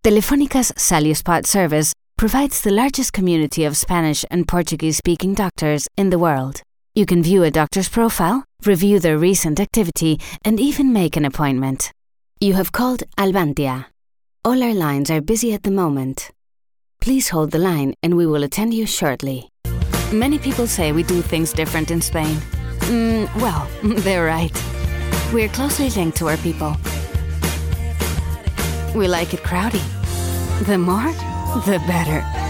Telefónica's SaluSpot service provides the largest community of Spanish and Portuguese-speaking doctors in the world. You can view a doctor's profile, review their recent activity, and even make an appointment. You have called Albantia. All our lines are busy at the moment. Please hold the line and we will attend you shortly. Many people say we do things different in Spain. Well, they're right. We're closely linked to our people. We like it crowdy. The more, the better.